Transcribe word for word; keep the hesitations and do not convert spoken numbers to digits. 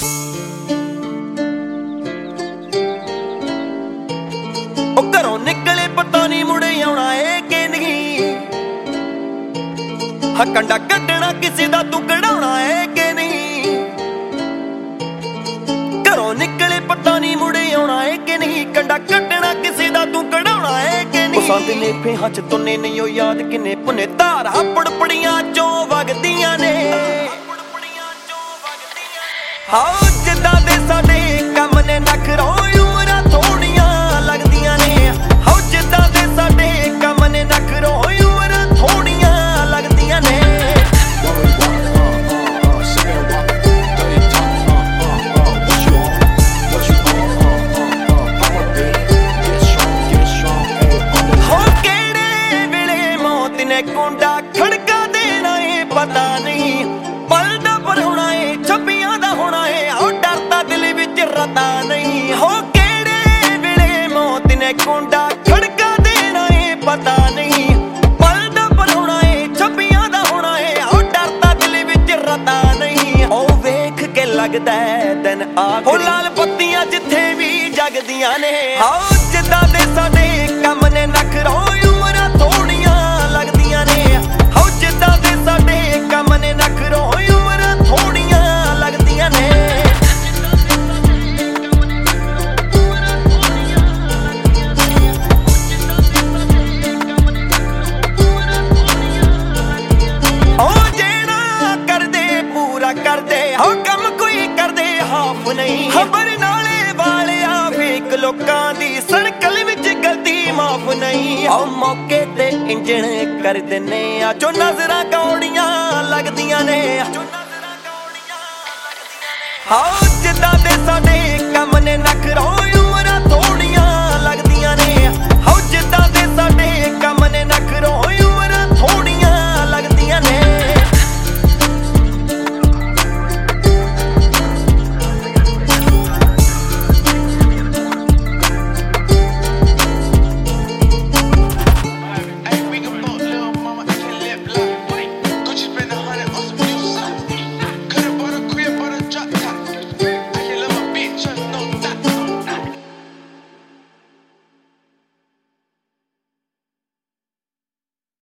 ਉਹ ਘਰੋਂ ਨਿਕਲੇ ਪਤਾ ਨਹੀਂ ਮੁੜੇ ਆਉਣਾ ਏ ਕਿ ਨਹੀਂ। ਹਾਂ ਕੰਡਾ ਕੱਢਣਾ ਕਿਸੇ ਦਾ ਤੂੰ ਕਢਾਉਣਾ ਏ ਕਿ ਨਹੀਂ। ਘਰੋਂ ਨਿਕਲੇ ਪਤਾ ਨਹੀਂ ਮੁੜੇ ਆਉਣਾ ਏ ਕਿ ਨਹੀਂ। ਕੰਡਾ ਕੱਢਣਾ ਕਿਸੇ ਦਾ ਤੂੰ ਕਢਾਉਣਾ ਏ ਕਿ ਨਹੀਂ। ਸੰਦ ਨੇ ਫੇਹਾਂ ਚ ਤੁੰਨੇ ਨਹੀਂ ਉਹ ਯਾਦ ਕਿੰਨੇ ਪੁੰਨੇ ਧਾਰਾਂ ਪੜਪੜੀਆਂ ਚੋਂ ਵਗਦੀਆਂ ਨੇ। ਹਾਂ ਜਿੱਦਾਂ ਦੇ ਸਾਡੇ ਕੰਮ ਨੇ ਨਖਰੋਂ ਉਮਰਾਂ ਥੋੜੀਆਂ ਲੱਗਦੀਆਂ ਨੇ। ਹਾਂ ਜਿੱਦਾਂ ਦੇ ਸਾਡੇ ਕੰਮ ਨੇ ਨਖਰੋਂ ਉਮਰਾਂ ਥੋੜੀਆਂ ਲੱਗਦੀਆਂ ਨੇ। ਹਾਂ ਕਿਹੜੇ ਵੇਲੇ ਮੌਤ ਨੇ ਕੁੰਡਾ ਖੜਕਾ ਦੇਣਾ ਏ ਪਤਾ ਨਹੀਂ। ਪਲਦਾ ਪਰ ਹੋਣਾ ਏ ਛੱਬੀਆਂ ਦਾ ਹੋਣਾ ਏ। ਉਹ ਡਰਦਾ ਦਿਲ ਵਿੱਚ ਰਤਾ ਨਹੀਂ। ਹੋ ਕਿਹੜੇ ਵੇਲੇ ਮੌਤ ਨੇ ਕੁੰਡਾ ਖੜਕਾ ਦੇਣਾ ਏ ਪਤਾ ਨਹੀਂ। ਪਲਦਾ ਪਰ ਹੋਣਾ ਏ ਛੱਬੀਆਂ ਦਾ ਹੋਣਾ ਏ। ਉਹ ਡਰਦਾ ਦਿਲ ਵਿੱਚ ਰਤਾ ਨਹੀਂ। ਉਹ ਵੇਖ ਕੇ ਲੱਗਦਾ ਦਿਨ ਆਖਰੀ। ਉਹ ਲਾਲ ਬੱਤੀਆਂ ਜਿੱਥੇ ਵੀ ਜਗਦੀਆਂ ਨੇ। ਹਾਂ ਜਿੱਦਾਂ ਦੇ ਸਾਡੇ ਕੰਮ ਨੇ ਨਖਰੋਂ ਉਮਰਾਂ ਥੋੜੀਆਂ ਲੱਗਦੀਆਂ ਨੇ। ਹਾਂ ਜਿੱਦਾਂ ਦੇ ਸਾਡੇ ਕੰਮ ਨੇ ਨਖਰੋਂ ਉਮਰਾਂ ਥੋੜੀਆਂ ਲੱਗਦੀਆਂ ਨੇ। ਉਹ ਜਿਹੜਾ ਕਰਦੇ ਪੂਰਾ ਕਰਦੇ। ਹਾਂ ਕੰਮ ਕੋਈ ਕਰਦੇ ਹਾਫ ਨਹੀਂ। ਖਬਰ ਨਾਲੇ ਵਾਲਿਆ ਵੇਖ ਲੋਕਾਂ ਦੀ ਸਰਕਲ ਵਿੱਚ ਗਲਤੀ ਮਾਫ ਨਹੀਂ। ਆਹ ਮੌਕੇ ਤੇ ਇੰਜਣ ਕਰ ਦਿੰਨੇ ਆ ਜੋ ਨਜ਼ਰਾਂ ਕੌੜੀਆਂ ਲੱਗਦੀਆਂ ਨੇ। ਹਾਂ ਜਿੱਦਾਂ ਦੇ